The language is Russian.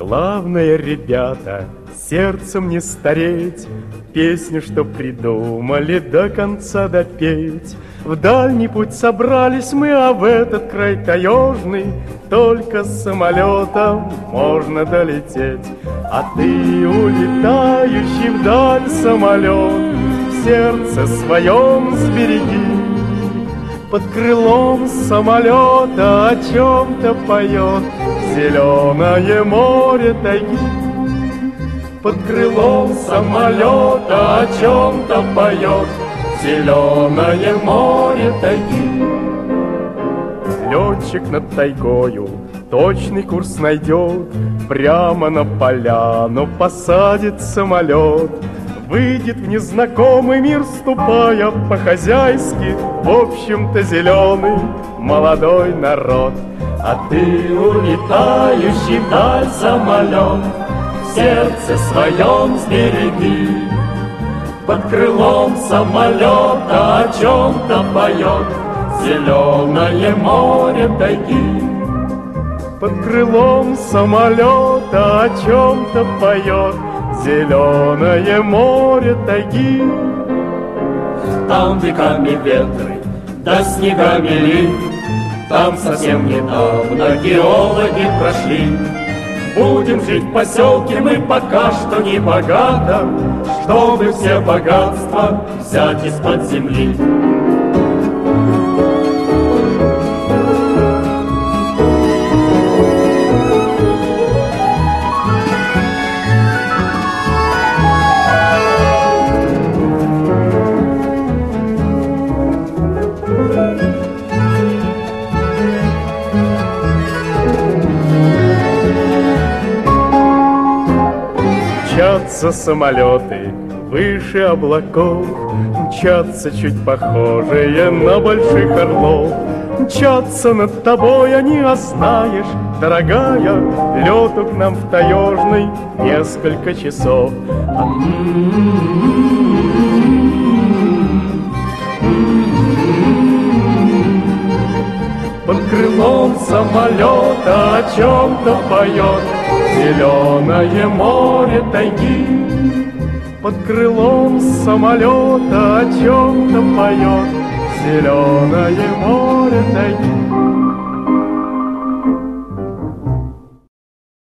Главное, ребята, сердцем не стареть, песню, что придумали, до конца допеть. В дальний путь собрались мы, а в этот край таежный только с самолетом можно долететь. А ты, улетающий вдаль самолет, в сердце своем сбереги. Под крылом самолета о чем-то поет зеленое море тайги. Под крылом самолета о чем-то поет зеленое море тайги. Летчик над тайгою точный курс найдет, прямо на поляну посадит самолет. Выйдет в незнакомый мир, ступая по-хозяйски, в общем-то зеленый молодой народ. А ты, улетающий вдаль самолет, в сердце своем сбереги. Под крылом самолета о чем-то поет зеленое море тайги. Под крылом самолета о чем-то поет зеленое море тайги. Там веками ветры, да снегами лит, там совсем недавно геологи прошли. Будем жить в поселке мы пока что не богато, чтобы все богатства взять из-под земли. Мчатся самолеты выше облаков, мчатся чуть похожие на больших орлов. Мчатся над тобой они, а знаешь, дорогая, лету к нам в таежный несколько часов. Под крылом самолета о чем-то поет зеленое море тайги. Под крылом самолета о чем-то поет зеленое море тайги.